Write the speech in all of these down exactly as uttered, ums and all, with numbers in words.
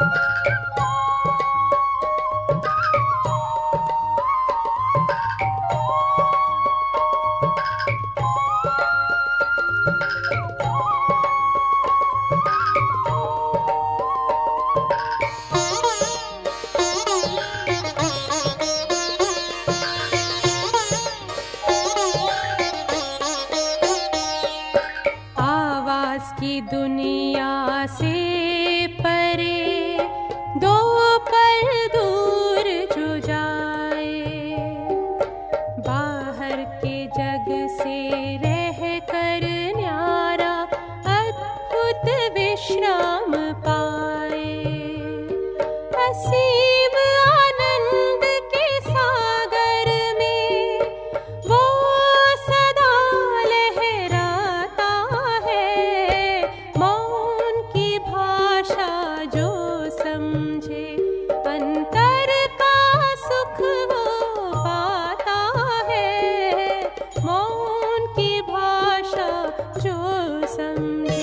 की दुनिया से परे दो पल दूर जो जाए, बाहर के जग से रह कर न्यारा अद्भुत विश्राम पाए। असीम आनंद के सागर में वो सदा लहराता है। मौन की भाषा जो समझे अंतर का सुख वो पाता है। मौन की भाषा जो समझे।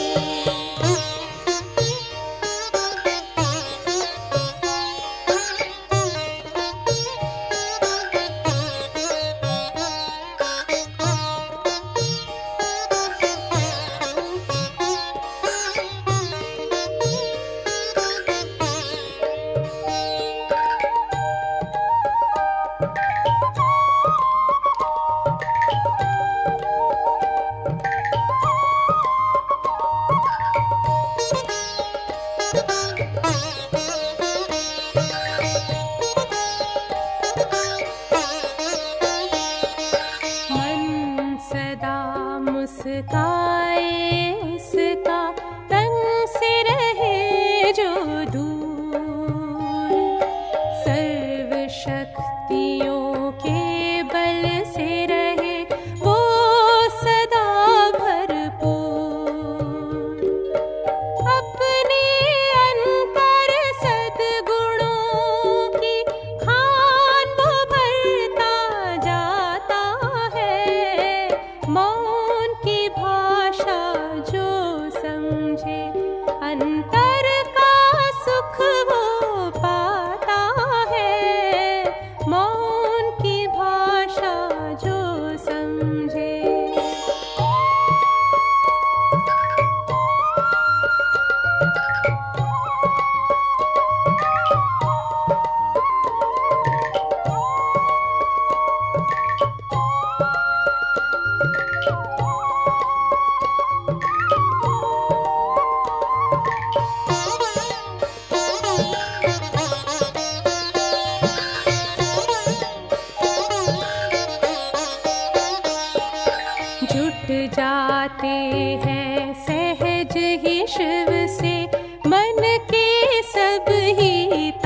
मुस्काए उसका तन से रहे जो दूर, सर्व शक्तियों के बल से रहे वो सदा भरपूर। अपने अंतर सद्गुणों की खान वो भरता जाता है। मौन की भाषा जो समझे अंतर का सुख वो पाता है। मौन की भाषा जो समझे। जुट जाते हैं सहज ही शिव से मन के सब ही